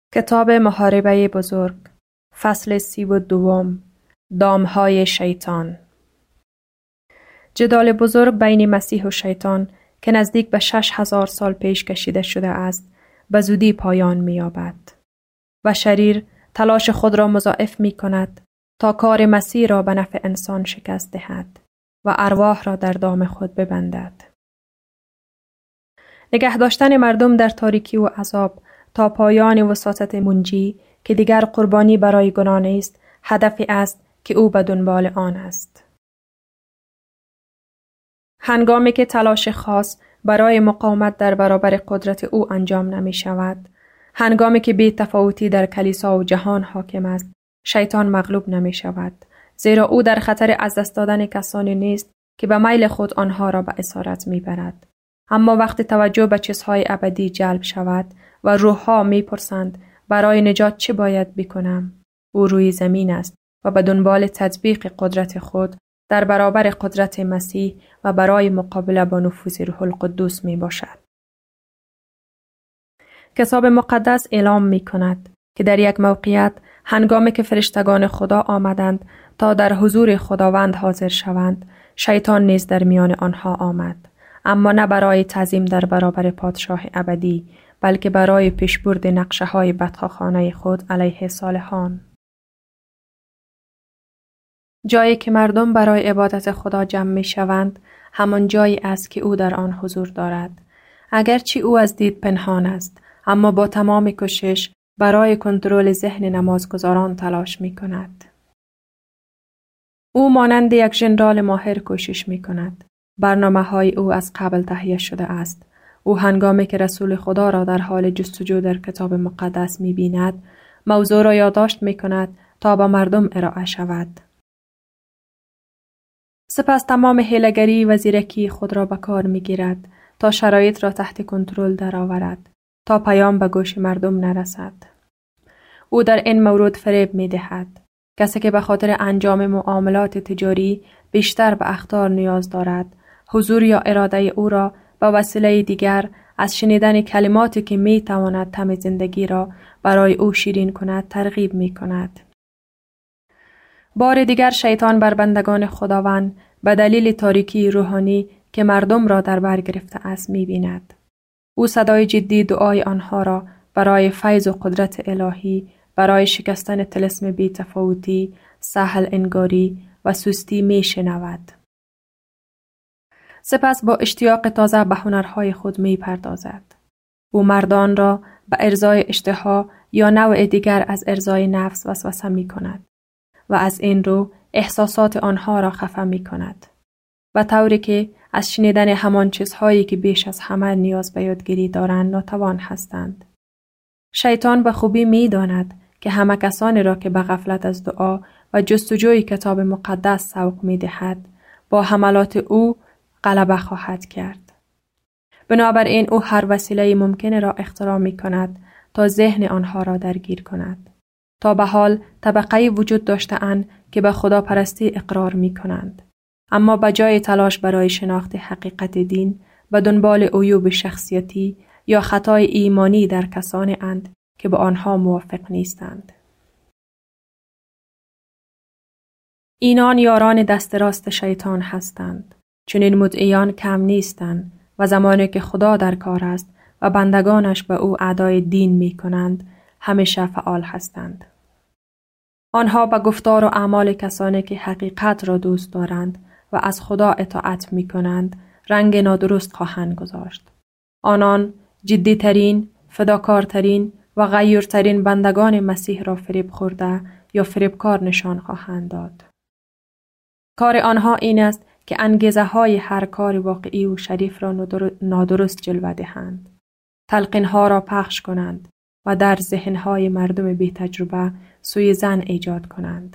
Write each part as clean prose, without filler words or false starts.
کتاب محاربه بزرگ، فصل 32، دامهای شیطان. جدال بزرگ بین مسیح و شیطان که نزدیک به 6000 سال پیش کشیده شده است، به زودی پایان می‌یابد و شریر تلاش خود را مضاعف می‌کند تا کار مسیح را به نفع انسان شکست دهد و ارواح را در دام خود ببندد. نگه داشتن مردم در تاریکی و عذاب تا پایان وساطت منجی که دیگر قربانی برای گناه نیست، هدفی است که او به دنبال آن است. هنگامی که تلاش خاص برای مقاومت در برابر قدرت او انجام نمی شود، هنگامی که بی تفاوتی در کلیسا و جهان حاکم است، شیطان مغلوب نمی شود، زیرا او در خطر از دست دادن کسانی نیست که به میل خود آنها را به اسارت می برد. اما وقتی توجه به چیزهای ابدی جلب شود و روحها می پرسند برای نجات چه باید بکنم، او روی زمین است و به دنبال تطبیق قدرت خود در برابر قدرت مسیح و برای مقابله با نفوذ روح القدس می باشد. کتاب مقدس اعلام می کند که در یک موقعیت هنگامی که فرشتگان خدا آمدند تا در حضور خداوند حاضر شوند، شیطان نیز در میان آنها آمد، اما نه برای تعظیم در برابر پادشاه ابدی، بلکه برای پیشبرد نقشه‌های بدخواهانه خود علیه صالحان. جایی که مردم برای عبادت خدا جمع می شوند، همان جایی است که او در آن حضور دارد. اگرچه او از دید پنهان است، اما با تمام کوشش برای کنترل ذهن نمازگزاران تلاش می کند. او مانند یک ژنرال ماهر کوشش می کند. برنامه‌های او از قبل تهیه شده است. او هنگامی که رسول خدا را در حال جستجو در کتاب مقدس می بیند، موضوع را یادداشت می کند تا به مردم ارائه شود. سپس تمام حیله‌گری و زیرکی خود را به کار می گیرد تا شرایط را تحت کنترل درآورد تا پیام به گوش مردم نرسد. او در این مورد فریب می دهد. کسی که به خاطر انجام معاملات تجاری بیشتر به اخطار نیاز دارد، حضور یا اراده او را به وسیله دیگر از شنیدن کلماتی که می تواند طعم زندگی را برای او شیرین کند ترغیب می کند. بار دیگر شیطان بر بندگان خداوند به دلیل تاریکی روحانی که مردم را در بر گرفته است می بیند. او صدای جدی دعای آنها را برای فیض و قدرت الهی، برای شکستن طلسم بی تفاوتی، سهل انگاری و سستی می شنود. سپس با اشتیاق تازه به هنرهای خود می پردازد. او مردان را به ارضای اشتها یا نوع دیگر از ارضای نفس وسوسه می کند و از این رو احساسات آنها را خفه می کند و طوری که از شنیدن همان چیزهایی که بیش از همه نیاز به یادگیری دارند ناتوان هستند. شیطان به خوبی می داند که همه کسانی را که به غفلت از دعا و جستجوی کتاب مقدس سوق می دهد، با حملات او غلبه خواهد کرد. بنابراین او هر وسیله ممکن را اختراع می کند تا ذهن آنها را درگیر کند. تا به حال طبقه‌ای وجود داشته‌اند که به خداپرستی اقرار می کنند، اما به جای تلاش برای شناخت حقیقت دین، به دنبال عیوب شخصیتی یا خطای ایمانی در کسانی اند که با آنها موافق نیستند. اینان یاران دست راست شیطان هستند. چون این مدعیان کم نیستند و زمانی که خدا در کار است و بندگانش به او ادای دین می کنند، همیشه فعال هستند. آنها به گفتار و اعمال کسانی که حقیقت را دوست دارند و از خدا اطاعت می کنند رنگ نادرست خواهند گذاشت. آنان جدیترین، فداکارترین و غیورترین بندگان مسیح را فریب خورده یا فریبکار نشان خواهند داد. کار آنها این است که انگیزه های هر کار واقعی و شریف را نادرست جلوه دهند، تلقین ها را پخش کنند و در ذهن های مردم بی تجربه سوی زن ایجاد کنند.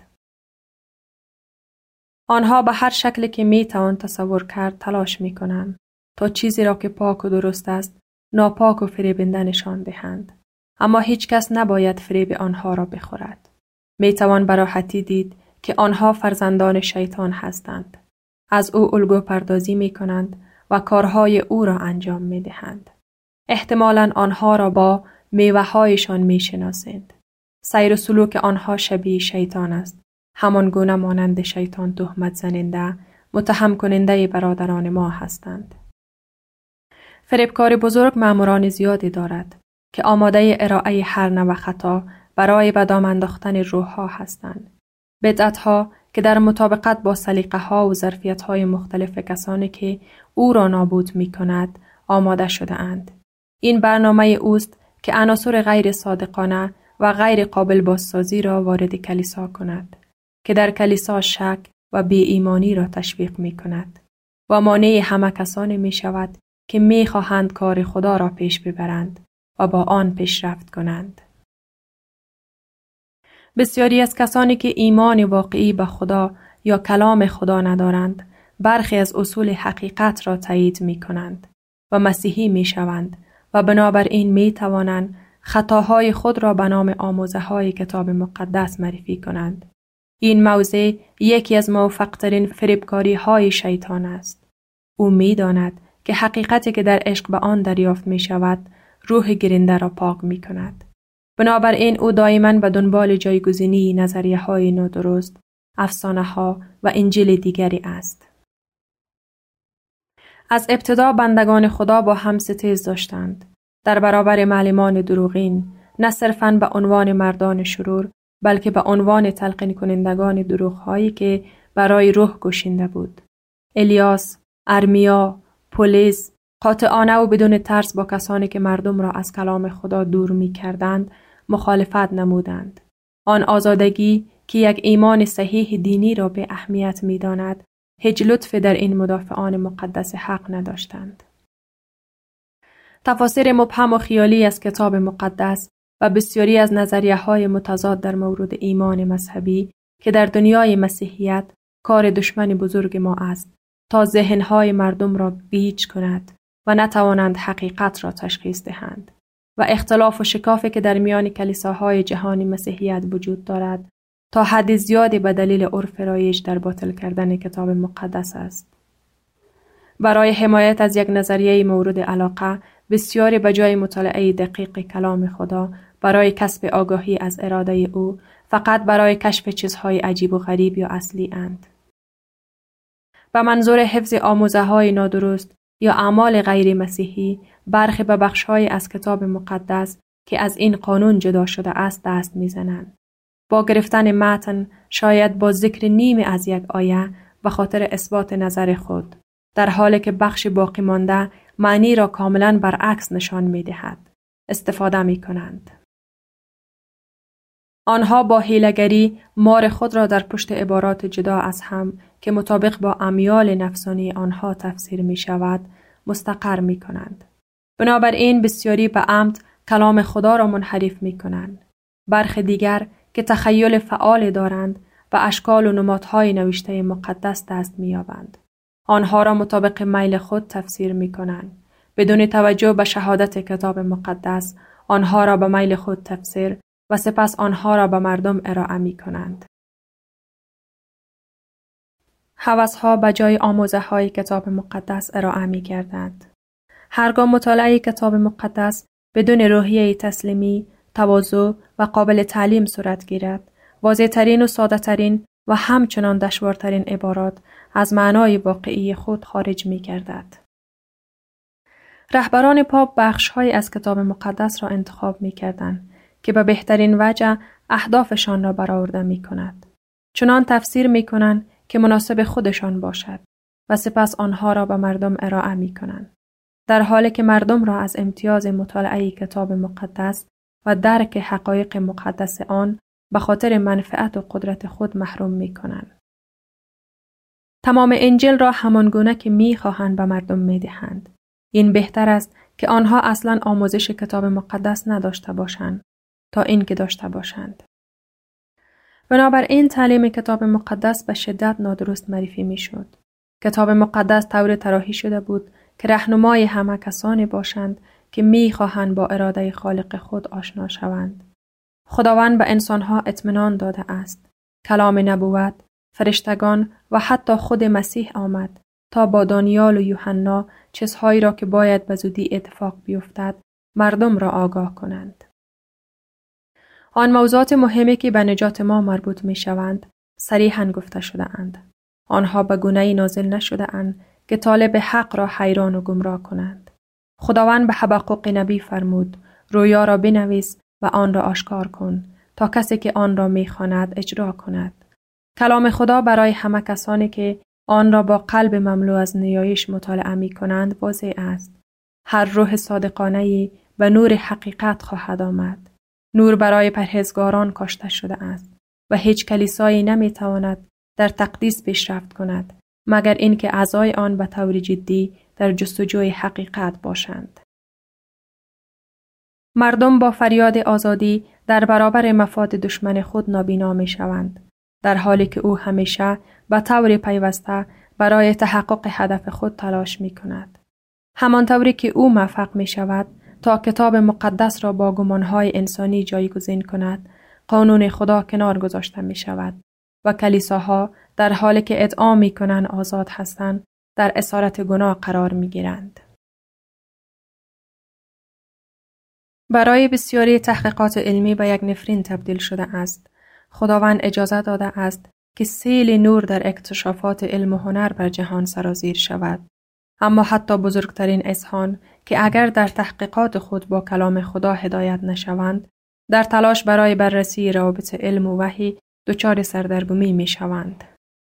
آنها به هر شکلی که می توان تصور کرد تلاش می کنند تا چیزی را که پاک و درست است ناپاک و فریبنده نشان دهند، اما هیچ کس نباید فریب آنها را بخورد. می توان به راحتی دید که آنها فرزندان شیطان هستند. از او الگو پردازی می کنند و کارهای او را انجام می دهند. احتمالاً آنها را با میوه‌هایشان می‌شناسند. سیر و سلوک آنها شبیه شیطان است. همان گونه مانند شیطان تهمت زننده، متهم کننده برادران ما هستند. فریبکار بزرگ ماموران زیادی دارد که آماده ارائه هر نوع خطا برای به دام انداختن روح‌ها هستند. بدعت‌ها که در مطابقت با سلیقه‌ها و ظرفیت‌های مختلف کسانی که او را نابود می‌کند آماده شده اند. این برنامه اوست که عناصر غیر صادقانه و غیر قابل بازسازی را وارد کلیسا کند که در کلیسا شک و بی ایمانی را تشویق می‌کند و مانع همه کسانی می‌شود که می‌خواهند کار خدا را پیش ببرند و با آن پیشرفت کنند. بسیاری از کسانی که ایمان واقعی به خدا یا کلام خدا ندارند، برخی از اصول حقیقت را تایید می‌کنند و مسیحی می‌شوند و بنابراین می‌توانند خطاهای خود را به نام آموزه‌های کتاب مقدس معرفی کنند. این موضع یکی از موفق‌ترین فریبکاری‌های شیطان است. او می‌داند که حقیقتی که در عشق به آن دریافت می‌شود، روح گرنده را پاک می‌کند. بنابراین او دائما به دنبال جایگزینی نظریه‌های نادرست، افسانه‌ها و انجیل دیگری است. از ابتدا بندگان خدا با هم ستیز داشتند. در برابر معلمان دروغین، نه صرفاً به عنوان مردان شرور، بلکه به عنوان تلقین کنندگان دروغ‌هایی که برای روح گشنده بود. الیاس، ارمیا، پولیس، قاطعانه و بدون ترس با کسانی که مردم را از کلام خدا دور می‌کردند، مخالفت نمودند. آن آزادگی که یک ایمان صحیح دینی را به اهمیت می‌داند، هیچ لطف در این مدافعان مقدس حق نداشتند. تفاسیر مبهم و خیالی از کتاب مقدس و بسیاری از نظریه‌های متضاد در مورد ایمان مذهبی که در دنیای مسیحیت کار دشمن بزرگ ما است تا ذهن‌های مردم را گیج کند و نتوانند حقیقت را تشخیص دهند و اختلاف و شکافی که در میان کلیساهای جهانی مسیحیت وجود دارد تا حد زیادی به دلیل عرف رایج در باطل کردن کتاب مقدس است. برای حمایت از یک نظریه مورد علاقه، بسیاری به جای مطالعه دقیق کلام خدا برای کسب آگاهی از اراده او، فقط برای کشف چیزهای عجیب و غریب یا اصلی اند. به منظور حفظ آموزه‌های نادرست یا اعمال غیر مسیحی، برخی به بخش‌های از کتاب مقدس که از این قانون جدا شده است دست می‌زنند. با گرفتن متن، شاید با ذکر نیمی از یک آیه به خاطر اثبات نظر خود، در حالی که بخش باقی مانده معنی را کاملاً برعکس نشان می‌دهد، استفاده می‌کنند. آنها با حیله‌گری مار خود را در پشت عبارات جدا از هم که مطابق با امیال نفسانی آنها تفسیر می‌شود، مستقر می‌کنند. بنابراین بسیاری به عمد کلام خدا را منحرف می‌کنند. برخی دیگر که تخیل فعال دارند و اشکال و نمادهای نوشته مقدس دست می‌یابند. آنها را مطابق میل خود تفسیر می‌کنند. بدون توجه به شهادت کتاب مقدس، آنها را به میل خود تفسیر و سپس آنها را به مردم ارائه می‌کنند. هوس‌ها به جای آموزه‌های کتاب مقدس ارائه می‌گردند. هرگاه مطالعه کتاب مقدس بدون روحیه تسلیمی، تواضع و قابل تعلیم صورت گیرد، واضح‌ترین و ساده‌ترین و همچنان دشوارترین عبارات از معنای واقعی خود خارج می‌گردد. رهبران پاپ بخش‌هایی از کتاب مقدس را انتخاب می‌کردند که به بهترین وجه اهدافشان را برآورده می‌کند. چنان تفسیر می‌کنند که مناسب خودشان باشد و سپس آنها را به مردم ارائه می‌کنند، در حالی که مردم را از امتیاز مطالعه کتاب مقدس و درک حقایق مقدس آن به خاطر منفعت و قدرت خود محروم می‌کنند. تمام انجیل را همانگونه که می‌خواهند به مردم می‌دهند. این بهتر است که آنها اصلاً آموزش کتاب مقدس نداشته باشند تا اینکه داشته باشند. بنابراین تعلیم کتاب مقدس به شدت نادرست معرفی می‌شد. کتاب مقدس طور طراحی شده بود که راهنمای همه کسانی باشند که می‌خواهند با اراده خالق خود آشنا شوند. خداوند به انسان‌ها اطمینان داده است. کلام نبوت، فرشتگان و حتی خود مسیح آمد تا با دانیال و یوحنا چیزهایی را که باید به زودی اتفاق بیفتد مردم را آگاه کنند. آن موضوعات مهمی که به نجات ما مربوط می شوند صریحاً گفته شده اند. آنها به گونه‌ای نازل نشده اند که طالب حق را حیران و گمراه کنند. خداوند به حبقوق نبی فرمود: رویا را بنویس و آن را آشکار کن تا کسی که آن را می خواند اجرا کند. کلام خدا برای همه کسانی که آن را با قلب مملو از نیایش مطالعه می کنند واضح است. هر روح صادقانه‌ای به نور حقیقت خواهد آمد. نور برای پرهیزگاران کاشته شده است و هیچ کلیسایی نمی تواند در تقدیس پیشرفت کند مگر اینکه اعضای آن به طور جدی در جستجوی حقیقت باشند. مردم با فریاد آزادی در برابر مفاد دشمن خود نابینا می شوند، در حالی که او همیشه به طور پیوسته برای تحقق هدف خود تلاش می کند. همانطوری که او موفق می شود تا کتاب مقدس را با گمانهای انسانی جایگزین کند، قانون خدا کنار گذاشته می شود و کلیساها در حالی که ادعا می کنند آزاد هستند در اسارت گناه قرار می گیرند. برای بسیاری تحقیقات علمی به یک نفرین تبدیل شده است. خداوند اجازه داده است که سیل نور در اکتشافات علم و هنر بر جهان سرازیر شود. اما حتی بزرگترین اذهان که اگر در تحقیقات خود با کلام خدا هدایت نشوند، در تلاش برای بررسی روابط علم و وحی دچار سردرگمی می شوند.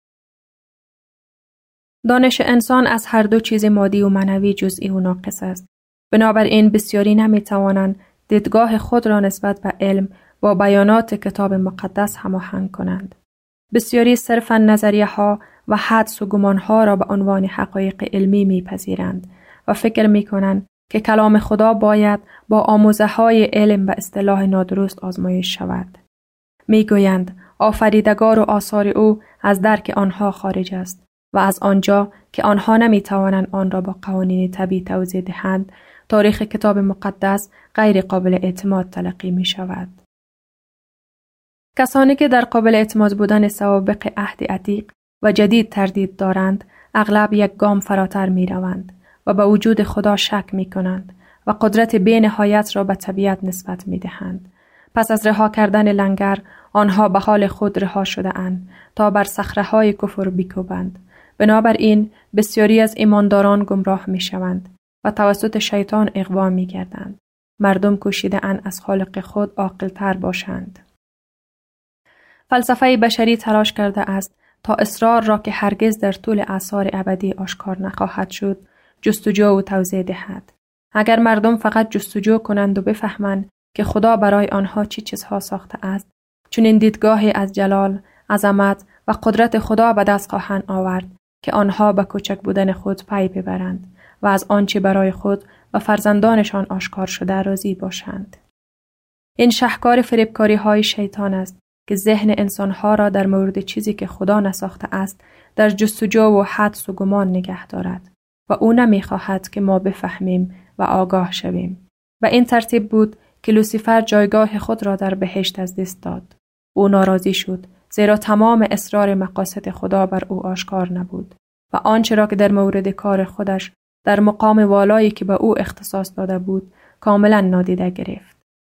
دانش انسان از هر دو چیز مادی و معنوی جزئی و ناقص است. بنابراین بسیاری نمی توانند دیدگاه خود را نسبت به علم با بیانات کتاب مقدس هماهنگ کنند. بسیاری صرفاً نظریه ها و حدس و گمان ها را به عنوان حقایق علمی میپذیرند و فکر می کنند که کلام خدا باید با آموزه های علم به اصطلاح نادرست آزمایش شود. می گویند آفریدگار و آثار او از درک آنها خارج است و از آنجا که آنها نمی توانند آن را با قوانین طبیعی توضیح دهند، تاریخ کتاب مقدس غیر قابل اعتماد تلقی می شود. کسانی که در قابل اعتماد بودن سوابق عهد عتیق و جدید تردید دارند، اغلب یک گام فراتر می روند و به وجود خدا شک می کنند و قدرت بی نهایت را به طبیعت نسبت می دهند. پس از رها کردن لنگر، آنها به حال خود رها شده اند تا بر صخره‌های کفر بیکوبند. بنابراین بسیاری از ایمانداران گمراه می شوند و توسط شیطان اغوا می گردند. مردم کوشیده اند از خالق خود عاقل‌تر باشند. فلسفه بشری تلاش کرده است تا اسرار را که هرگز در طول اعصار ابدی آشکار نخواهد شد، جستجو و توضیح دهد. اگر مردم فقط جستجو کنند و بفهمند که خدا برای آنها چه چیزها ساخته است، چون این دیدگاهی از جلال، عظمت و قدرت خدا به دست خواهند آورد که آنها به کوچک بودن خود پی ببرند و از آنچه برای خود و فرزندانشان آشکار شده راضی باشند. این شهکار فریبکاری های شیطان است که ذهن انسانها را در مورد چیزی که خدا نساخته است در جستجو و حدس و گمان نگه دارد و او نمی‌خواهد که ما بفهمیم و آگاه شویم. و این ترتیب بود که لوسیفر جایگاه خود را در بهشت از دست داد. او ناراضی شد زیرا تمام اسرار مقاصد خدا بر او آشکار نبود و آنچه را که در مورد کار خودش در مقام والایی که به او اختصاص داده بود کاملا نادیده گرفت.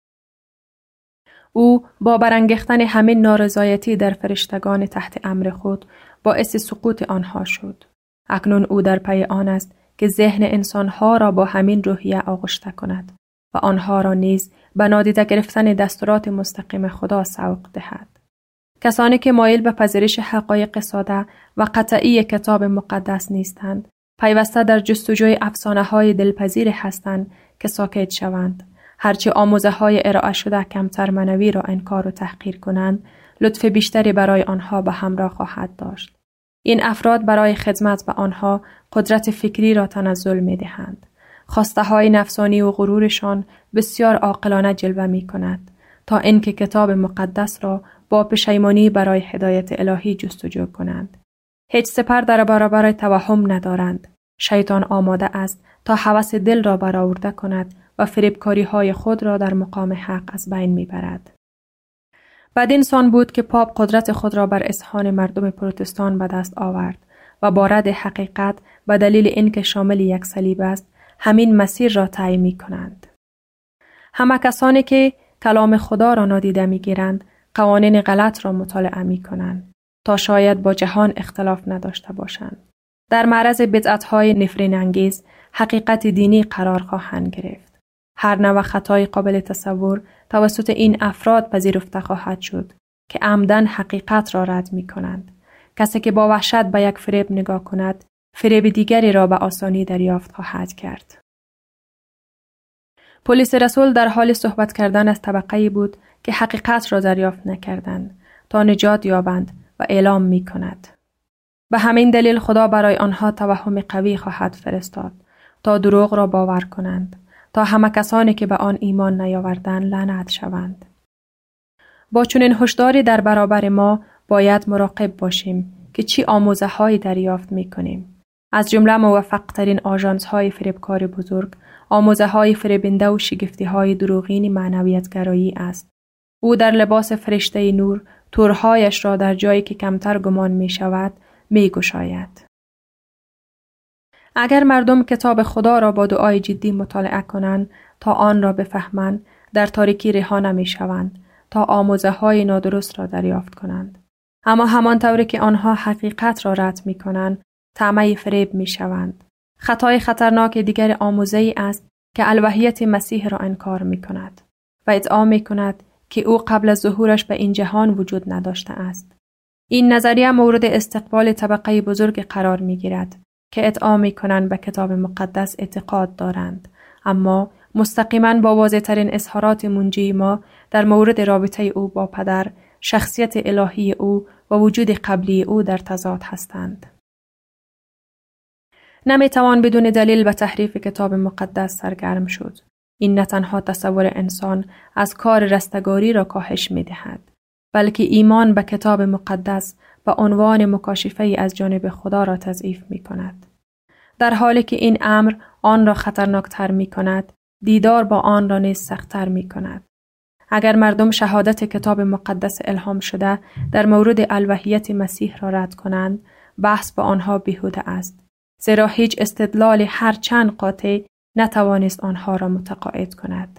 او با برانگیختن همین نارضایتی در فرشتگان تحت امر خود باعث سقوط آنها شد. اکنون او در پی آن است که ذهن انسانها را با همین روحیه آغشته کند و آنها را نیز به نادیده گرفتن دستورات مستقیم خدا سوق دهد. کسانی که مایل به پذیرش حقایق ساده و قطعی کتاب مقدس نیستند، پیوسته در جستجوی افسانه‌های دلپذیر هستند که ساکت شوند. هرچه آموزه‌های ارائه شده کمتر معنوی را انکار و تحقیر کنند، لطف بیشتری برای آنها به همراه خواهد داشت. این افراد برای خدمت به آنها قدرت فکری را تنزل می‌دهند. خواسته‌های نفسانی و غرورشان بسیار عاقلانه جلوه می‌کند تا اینکه کتاب مقدس را با پشیمانی برای هدایت الهی جستجو کنند. هیچ سپر در برابر توهم ندارند. شیطان آماده است تا هوس دل را برآورده کند و فریبکاری‌های خود را در مقام حق از بین می‌برد. بدین سان بود که پاپ قدرت خود را بر اذهان مردم پروتستان به دست آورد و با رد حقیقت به دلیل اینکه شامل یک صلیب است، همین مسیر را طی می‌کنند. همه کسانی که کلام خدا را نادیده می‌گیرند قوانین غلط را مطالعه می‌کنند تا شاید با جهان اختلاف نداشته باشند. در معرض بدعت‌های نفرین انگیز حقیقت دینی قرار خواهند گرفت. هر نوع خطای قابل تصور توسط این افراد پذیرفته خواهد شد که عمدن حقیقت را رد می‌کنند. کسی که با وحشت به یک فریب نگاه کند، فریب دیگری را به آسانی دریافت خواهد کرد. پلیس رسول در حال صحبت کردن از طبقه‌ای بود که حقیقت را دریافت نکردند تا نجات یابند و اعلام می‌کند. به همین دلیل خدا برای آنها توهم قوی خواهد فرستاد تا دروغ را باور کنند، تا همه کسانی که به آن ایمان نیاوردند لعنت شوند. با چنین هشداری در برابر ما باید مراقب باشیم که چی آموزه‌هایی دریافت می‌کنیم. از جمله موفق‌ترین آژانس‌های فریبکار بزرگ، آموزه‌های فریبنده و شگفتی‌های دروغین معنویت‌گرایی است. او در لباس فرشته نور تورهایش را در جایی که کمتر گمان می‌شود می‌گشاید. اگر مردم کتاب خدا را با دعای جدی مطالعه کنند تا آن را بفهمند، در تاریکی رها نمی‌شوند تا آموزه‌های نادرست را دریافت کنند. اما همانطوری که آنها حقیقت را رد می‌کنند، طمع فریب می‌شوند. خطای خطرناک دیگر آموزه‌ای است که الوهیت مسیح را انکار می‌کند و ادعا می‌کند که او قبل از ظهورش به این جهان وجود نداشته است. این نظریه مورد استقبال طبقه بزرگ قرار می‌گیرد که ادعا می‌کنند به کتاب مقدس اعتقاد دارند، اما مستقیما با واضح‌ترین اظهارات منجی ما در مورد رابطه او با پدر، شخصیت الهی او و وجود قبلی او در تضاد هستند. نمی‌توان بدون دلیل به تحریف کتاب مقدس سرگرم شد. این نه تنها تصور انسان از کار رستگاری را کاهش می‌دهد، بلکه ایمان به کتاب مقدس به عنوان مکاشفه‌ای از جانب خدا را تضعیف می‌کند. در حالی که این امر آن را خطرناکتر می‌کند، دیدار با آن را نیز سخت‌تر می‌کند. اگر مردم شهادت کتاب مقدس الهام شده در مورد الوهیت مسیح را رد کنند، بحث با آنها بیهوده است، زیرا هیچ استدلال هر چند قاطع نتوانست آنها را متقاعد کند.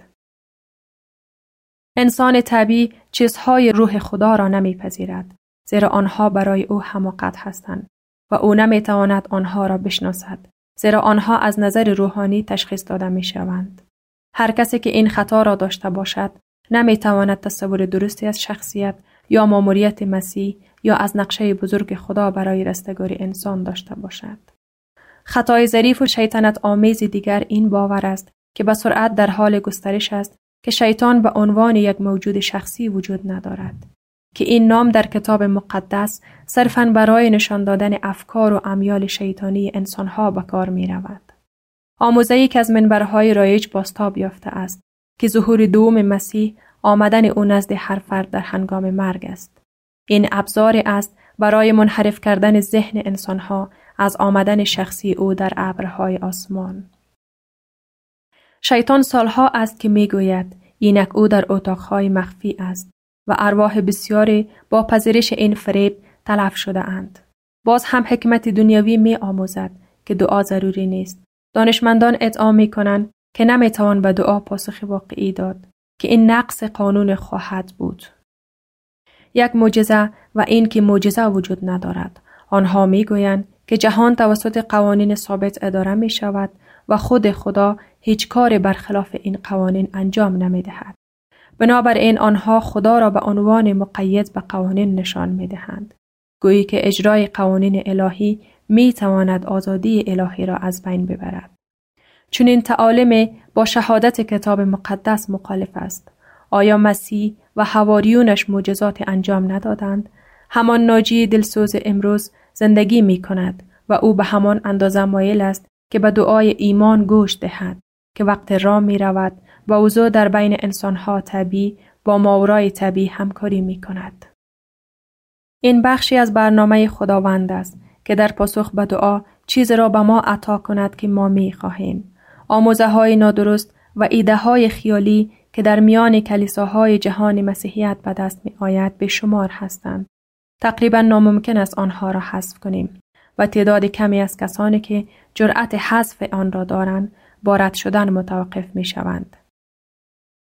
انسان طبیعی چیزهای روح خدا را نمیپذیرد، زیرا آنها برای او حماقت هستند و او نمیتواند آنها را بشناسد، زیرا آنها از نظر روحانی تشخیص داده میشوند. هر کسی که این خطا را داشته باشد، نمیتواند تصور درستی از شخصیت یا ماموریت مسیح یا از نقشه بزرگ خدا برای رستگاری انسان داشته باشد. خطای ظریف و شیطنت آمیز دیگر این باور است که به سرعت در حال گسترش است که شیطان به عنوان یک موجود شخصی وجود ندارد، که این نام در کتاب مقدس صرفاً برای نشان دادن افکار و امیال شیطانی انسانها به کار می رود. آموزه‌ای که از منبرهای رایج بازتاب یافته است که ظهور دوم مسیح آمدن او نزد هر فرد در هنگام مرگ است. این ابزاری است برای منحرف کردن ذهن انسانها از آمدن شخصی او در ابرهای آسمان. شیطان سالها است که میگوید اینک او در اتاقهای مخفی است و ارواح بسیاری با پذیرش این فریب تلف شده اند. باز هم حکمت دنیوی می آموزد که دعا ضروری نیست. دانشمندان ادعا می کنند که نمی توان به دعا پاسخ واقعی داد، که این نقص قانون خواهد بود. یک معجزه و این که معجزه وجود ندارد. آنها می گویند که جهان توسط قوانین ثابت اداره می شود و خود خدا هیچ کار برخلاف این قوانین انجام نمی دهد. بنابراین آنها خدا را به عنوان مقید به قوانین نشان می دهند. گویی که اجرای قوانین الهی می تواند آزادی الهی را از بین ببرد. چون این تعالیم با شهادت کتاب مقدس مخالف است. آیا مسیح و حواریونش معجزات انجام ندادند؟ همان ناجی دلسوز امروز زندگی می کند و او به همان اندازه مایل است که به دعای ایمان گوش دهد که وقت راه می رود و اوضاع در بین انسانها طبیعی با ماورای طبیعی همکاری می کند. این بخشی از برنامه خداوند است که در پاسخ به دعا چیز را به ما عطا کند که ما می خواهیم. آموزه های نادرست و ایده های خیالی که در میان کلیساهای جهان مسیحیت به دست می آید به شمار هستند. تقریبا ناممکن است آنها را حذف کنیم و تعداد کمی از کسانی که جرأت حذف آن را دارند با رد شدن متوقف می شوند.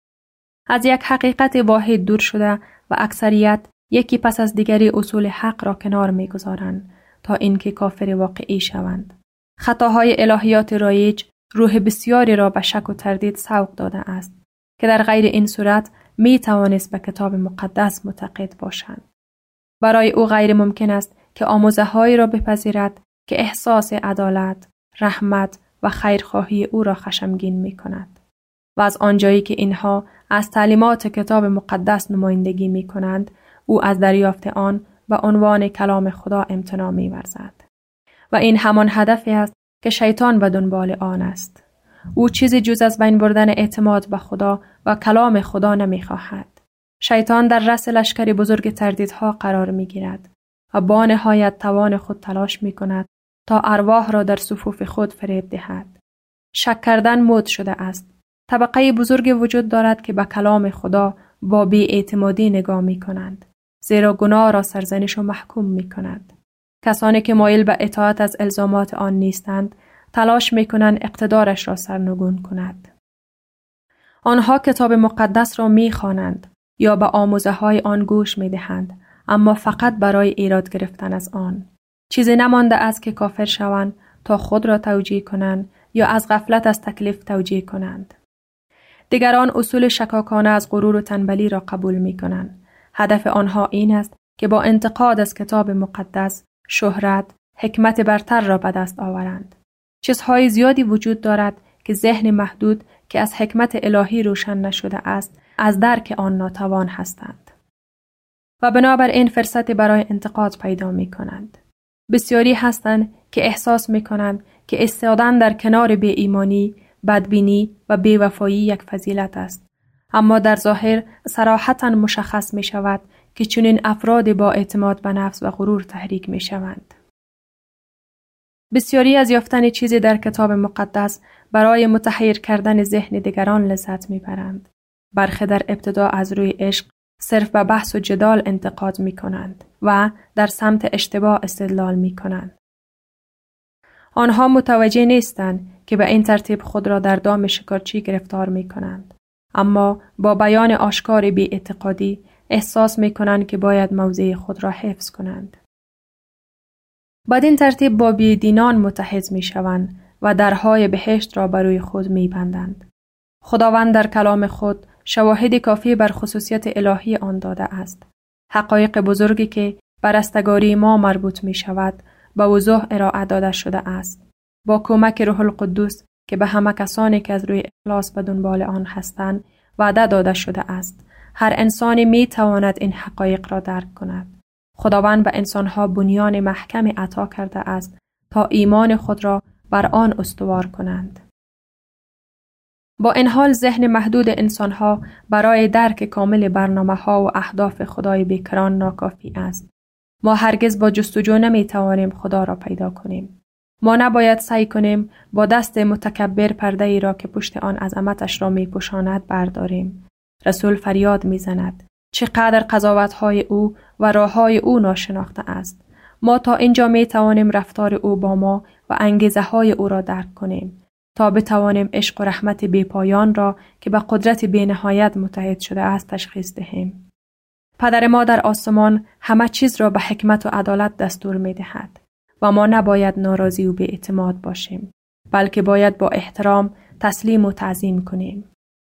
از یک حقیقت واحد دور شده و اکثریت یکی پس از دیگری اصول حق را کنار می‌گذارند تا اینکه کافر واقعی شوند. خطاهای الهیات رایج روح بسیاری را به شک و تردید سوق داده است که در غیر این صورت می توانست به کتاب مقدس معتقد باشند. برای او غیر ممکن است که آموزه‌هایی را بپذیرد که احساس عدالت، رحمت و خیرخواهی او را خشمگین می کند. و از آنجایی که اینها از تعلیمات کتاب مقدس نمایندگی می کنند، او از دریافت آن به عنوان کلام خدا امتناع می ورزد. و این همان هدفی است که شیطان به دنبال آن است. او چیزی جز از بین بردن اعتماد به خدا و کلام خدا نمی خواهد. شیطان در رأس لشکر بزرگ تردیدها قرار می گیرد و با نهایت توان خود تلاش می کند تا ارواح را در صفوف خود فریب دهد. شک کردن مد شده است. طبقه بزرگ وجود دارد که به کلام خدا با بی‌اعتمادی نگاه می کنند. زیرا گناه را سرزنش و محکوم می کند. کسانی که مایل به اطاعت از الزامات آن نیستند، تلاش می کنند اقتدارش را سرنگون کند. آنها کتاب مقدس را می خوانند یا به آموزه‌های آن گوش می دهند، اما فقط برای ایراد گرفتن از آن. چیزی نمانده است که کافر شوند تا خود را توجیه کنند یا از غفلت از تکلیف توجیه کنند. دیگران اصول شکاکانه از غرور و تنبلی را قبول می کنند. هدف آنها این است که با انتقاد از کتاب مقدس شهرت، حکمت برتر را به دست آورند. چیزهای زیادی وجود دارد که ذهن محدود که از حکمت الهی روشن نشده است، از درک آن ناتوان هستند. و بنابراین فرصتی برای انتقاد پیدا می کنند. بسیاری هستند که احساس می کنند که ایستادن در کنار بی ایمانی، بدبینی و بیوفایی یک فضیلت است. اما در ظاهر صراحتاً مشخص می شود که چنین افراد با اعتماد به نفس و غرور تحریک می شوند. بسیاری از یافتن چیزی در کتاب مقدس برای متحیر کردن ذهن دیگران لذت می برند. برخی در ابتدا از روی عشق صرف به بحث و جدال انتقاد می کنند و در سمت اشتباه استدلال می کنند. آنها متوجه نیستند که به این ترتیب خود را در دام شکارچی گرفتار می کنند. اما با بیان آشکار بی اعتقادی احساس می کنند که باید موضع خود را حفظ کنند. بدین ترتیب با بیدینان متحد می شوند و درهای بهشت را بروی خود می بندند. خداوند در کلام خود شواهد کافی بر خصوصیت الهی آن داده است. حقایق بزرگی که بر رستگاری ما مربوط می شود به وضوح ارائه داده شده است. با کمک روح القدس که به همه کسانی که از روی اخلاص به دنبال آن هستند وعده داده شده است. هر انسانی می تواند این حقایق را درک کند. خداوند به انسانها بنیان محکمی عطا کرده است تا ایمان خود را بر آن استوار کنند. با این حال ذهن محدود انسانها برای درک کامل برنامه‌ها و اهداف خدای بیکران ناکافی است. ما هرگز با جستجو نمی توانیم خدا را پیدا کنیم. ما نباید سعی کنیم با دست متکبر پرده ای را که پشت آن عظمتش را می پوشاند برداریم. رسول فریاد می زند. چقدر قضاوت‌های او و راه‌های او ناشناخته است. ما تا اینجا می توانیم رفتار او با ما و انگیزه‌های او را درک کنیم تا بتوانیم عشق و رحمت بی‌پایان را که به قدرت بی‌نهایت متحد شده است تشخیص دهیم. پدر ما در آسمان همه چیز را به حکمت و عدالت دستور می دهد و ما نباید ناراضی و بی‌اعتماد باشیم، بلکه باید با احترام تسلیم و تعظیم کنیم.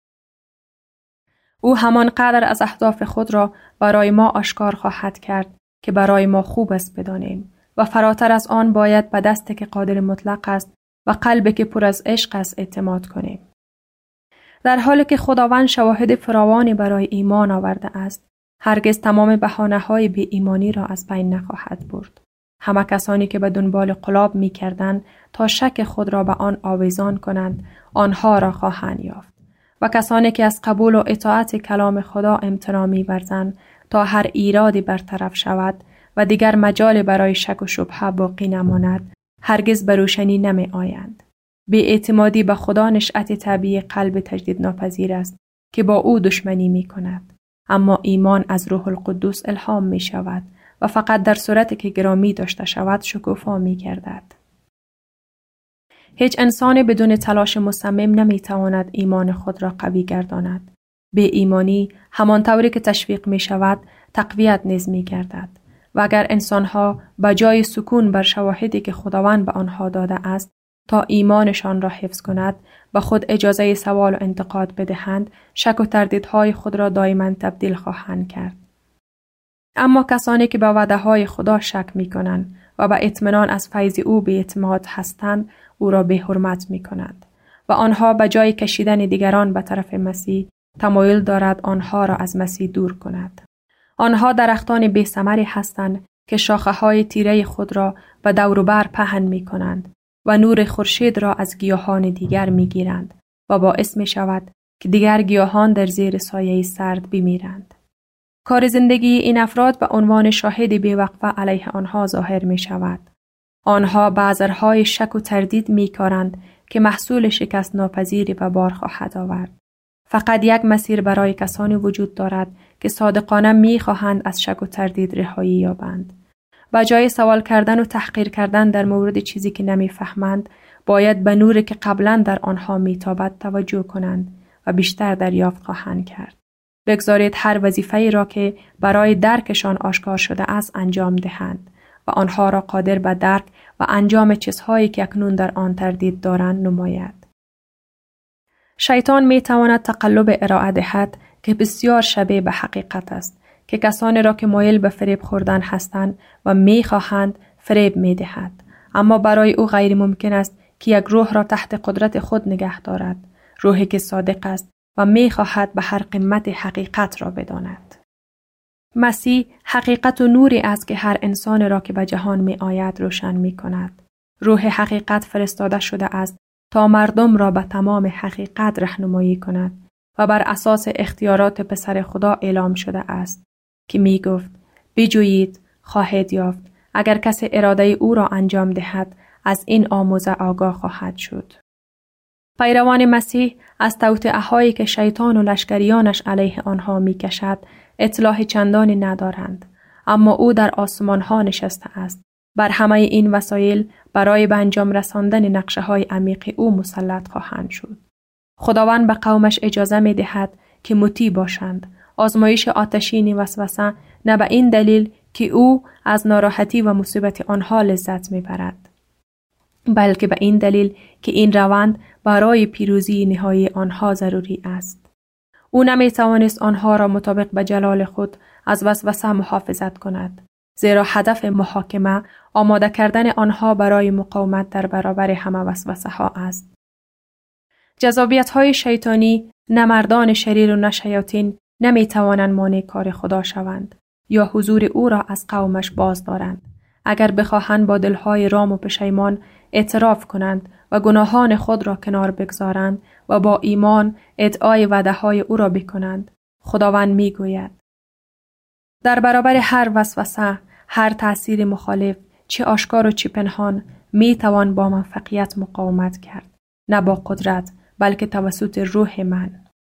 او همان قدر از اهداف خود را برای ما آشکار خواهد کرد که برای ما خوب است بدانیم و فراتر از آن باید به دستی که قادر مطلق است و قلبی که پر از عشق است اعتماد کنیم. در حالی که خداوند شواهد فراوانی برای ایمان آورده است، هرگز تمام بهانه‌های بی ایمانی را از بین نخواهد برد. همه کسانی که به دنبال قلاب می کردند تا شک خود را به آن آویزان کنند، آنها را خواهند یافت. و کسانی که از قبول و اطاعت کلام خدا امتناع می ورزند تا هر ایرادی برطرف شود و دیگر مجال برای شک و شبهه باقی نماند، هرگز به روشنی نمی آیند. بی‌اعتمادی به خدا نشأت طبیعی قلب تجدید ناپذیر است که با او دشمنی می کند. اما ایمان از روح القدس الهام می شود و فقط در صورتی که گرامی داشته شود شکوفا می گردد. هیچ انسان بدون تلاش مصمم نمی تواند ایمان خود را قوی گرداند. به ایمانی همان طوری که تشویق می شود تقویت نیز می گردد. و اگر انسانها به جای سکون بر شواهدی که خداوند به آنها داده است تا ایمانشان را حفظ کند به خود اجازه سوال و انتقاد بدهند، شک و تردیدهای خود را دائما تبدیل خواهند کرد. اما کسانی که به وعده‌های خدا شک می‌کنند و به اطمینان از فیض او بی‌اعتماد هستند، او را بی‌حرمت می‌کنند و آنها به جای کشیدن دیگران به طرف مسیح تمایل دارد آنها را از مسیح دور کند. آنها درختان بی‌ثمری هستند که شاخه‌های تیره خود را به دور و بر پهن می‌کنند و نور خورشید را از گیاهان دیگر می‌گیرند و باعث می‌شود که دیگر گیاهان در زیر سایه سرد بمیرند. کار زندگی این افراد به عنوان شاهد بی‌وقفه علیه آنها ظاهر می‌شود. آنها بذرهای شک و تردید می‌کارند که محصول شکست ناپذیری به بار خواهد آورد. فقط یک مسیر برای کسانی وجود دارد که صادقانه می‌خواهند از شک و تردید رهایی یابند. به جای سوال کردن و تحقیر کردن در مورد چیزی که نمی‌فهمند، باید به نوری که قبلا در آنها می‌تابد توجه کنند و بیشتر دریافت خواهند کرد. بگذارید هر وظیفه‌ای را که برای درکشان آشکار شده است انجام دهند و آنها را قادر به درک و انجام چیزهایی که اکنون در آن تردید دارند نماید. شیطان می‌تواند تقلب ارائه دهد که بسیار شبیه به حقیقت است که کسانی را که مایل به فریب خوردن هستند و می‌خواهند فریب می‌دهد، اما برای او غیر ممکن است که یک روح را تحت قدرت خود نگه دارد، روحی که صادق است و می‌خواهد به هر قیمت حقیقت را بداند. مسیح حقیقت و نوری است که هر انسان را که به جهان می‌آید روشن می‌کند. روح حقیقت فرستاده شده است تا مردم را به تمام حقیقت راهنمایی کند و بر اساس اختیارات پسر خدا اعلام شده است که می‌گفت بجویید خواهید یافت، اگر کسی اراده او را انجام دهد از این آموزه آگاه خواهد شد. پیروان مسیح از توطئه‌هایی که شیطان و لشکریانش علیه آنها می‌کشد اطلاع چندانی ندارند، اما او در آسمان‌ها نشسته است. بر همه این وسایل برای به انجام رساندن نقشه‌های عمیق او مسلط خواهند شد. خداوند به قومش اجازه می‌دهد که مطیع باشند. آزمایش آتشین وسوسه نه به این دلیل که او از ناراحتی و مصیبت آنها لذت می‌برد، بلکه به این دلیل که این روند برای پیروزی نهایی آنها ضروری است. او نمی‌توانست آنها را مطابق به جلال خود از وسوسه محافظت کند، زیرا هدف محاکمه آماده کردن آنها برای مقاومت در برابر همه وسوسه ها است. جذابیت های شیطانی نه مردان شریر و نه شیاطین نمی‌توانند مانع کار خدا شوند یا حضور او را از قومش باز دارند. اگر بخواهند با دلهای رام و پشیمان اعتراف کنند و گناهان خود را کنار بگذارند و با ایمان ادعای وعده‌های او را بکنند، خداوند میگوید در برابر هر وسوسه، هر تأثیر مخالف، چه آشکار و چه پنهان، میتوان با موفقیت مقاومت کرد، نه با قدرت بلکه توسط روح من.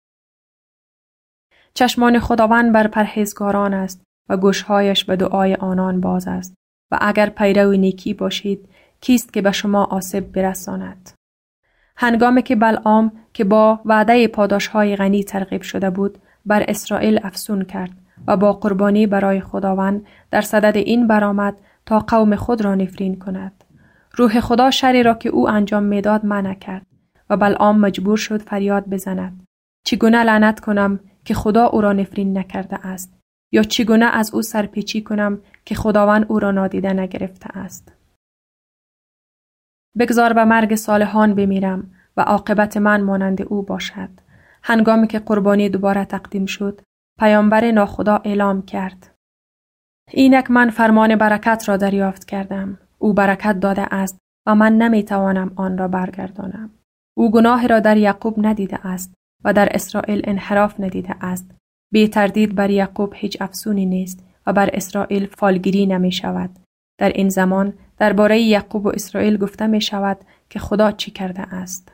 چشمان خداوند بر پرهیزگاران است و گوشهایش به دعای آنان باز است و اگر پیرو نیکی باشید کیست که به شما آسیب برساند؟ هنگامی که بلعام که با وعده پاداش‌های غنی ترغیب شده بود بر اسرائیل افسون کرد و با قربانی برای خداوند در صدد این برآمد تا قوم خود را نفرین کند. روح خدا شری را که او انجام میداد منع کرد و بلعام مجبور شد فریاد بزند چگونه لعنت کنم که خدا او را نفرین نکرده است، یا چگونه از او سرپیچی کنم که خداوند او را نادیده نگرفته است. بگذار به مرگ صالحان بمیرم و عاقبت من مانند او باشد. هنگامی که قربانی دوباره تقدیم شد، پیامبر ناخدا اعلام کرد اینک من فرمان برکت را دریافت کردم. او برکت داده است و من نمیتوانم آن را برگردانم. او گناه را در یعقوب ندیده است و در اسرائیل انحراف ندیده است. بی تردید بر یعقوب هیچ افسونی نیست و بر اسرائیل فالگیری نمی شود. در این زمان درباره یعقوب و اسرائیل گفته می شود که خدا چی کرده است.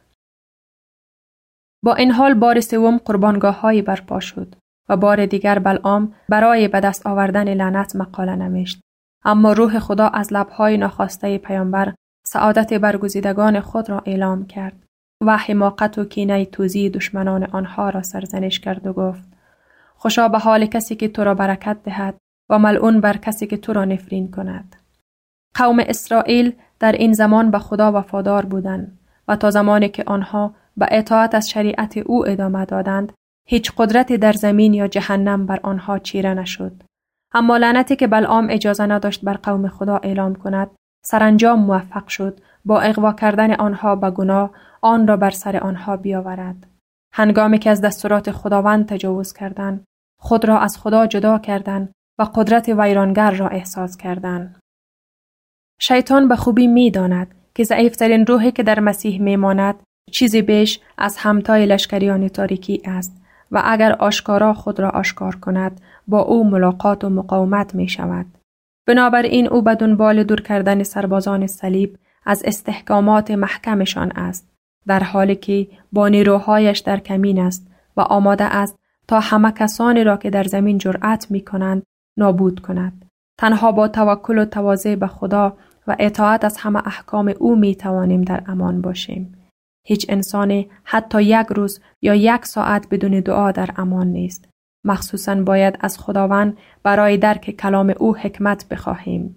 با این حال بار سوم قربانگاه‌هایی برپا شد و بار دیگر بلعام برای به دست آوردن لعنت مقاله نوشت. اما روح خدا از لب‌های ناخواسته پیامبر سعادت برگزیدگان خود را اعلام کرد و حماقت و کینه توزی دشمنان آنها را سرزنش کرد و گفت: خوشا به حال کسی که تو را برکت دهد و ملعون بر کسی که تو را نفرین کند. قوم اسرائیل در این زمان به خدا وفادار بودند و تا زمانی که آنها به اطاعت از شریعت او ادامه دادند، هیچ قدرتی در زمین یا جهنم بر آنها چیره نشد. اما لعنتی که بلعام اجازه نداشت بر قوم خدا اعلام کند، سرانجام موفق شد با اغوا کردن آنها به گناه آن را بر سر آنها بیاورد. هنگامی که از دستورات خداوند تجاوز کردند، خود را از خدا جدا کردند و قدرت ویرانگر را احساس کردند. شیطان به خوبی می‌داند که ضعیفترین روحی که در مسیح می‌ماند چیزی بیش از همتای لشکریان تاریکی است و اگر آشکارا خود را آشکار کند با او ملاقات و مقاومت می‌شود. بنابراین او به دنبال دور کردن سربازان صلیب از استحکامات محکمشان است، در حالی که با نیروهایش در کمین است و آماده است تا همه کسانی را که در زمین جرأت می‌کنند نابود کند. تنها با توکل و تواضع به خدا و اطاعت از همه احکام او می توانیم در امان باشیم. هیچ انسانی حتی یک روز یا یک ساعت بدون دعا در امان نیست. مخصوصاً باید از خداوند برای درک کلام او حکمت بخواهیم.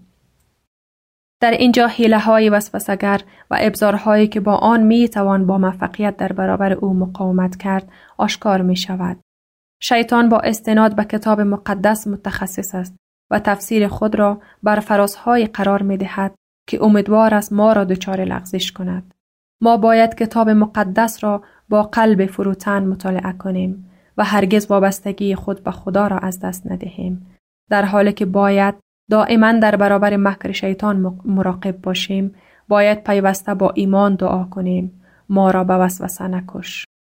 در اینجا حیله‌های وسوسه‌گر و ابزارهایی که با آن می توان با موفقیت در برابر او مقاومت کرد آشکار می شود. شیطان با استناد به کتاب مقدس متخصص است و تفسیر خود را بر فرازهای قرار می دهد که امیدوار است ما را دچار لغزش کند. ما باید کتاب مقدس را با قلب فروتن مطالعه کنیم و هرگز وابستگی خود به خدا را از دست ندهیم، در حالی که باید دائما در برابر مکر شیطان مراقب باشیم. باید پیوسته با ایمان دعا کنیم: ما را به وسوسه نکش.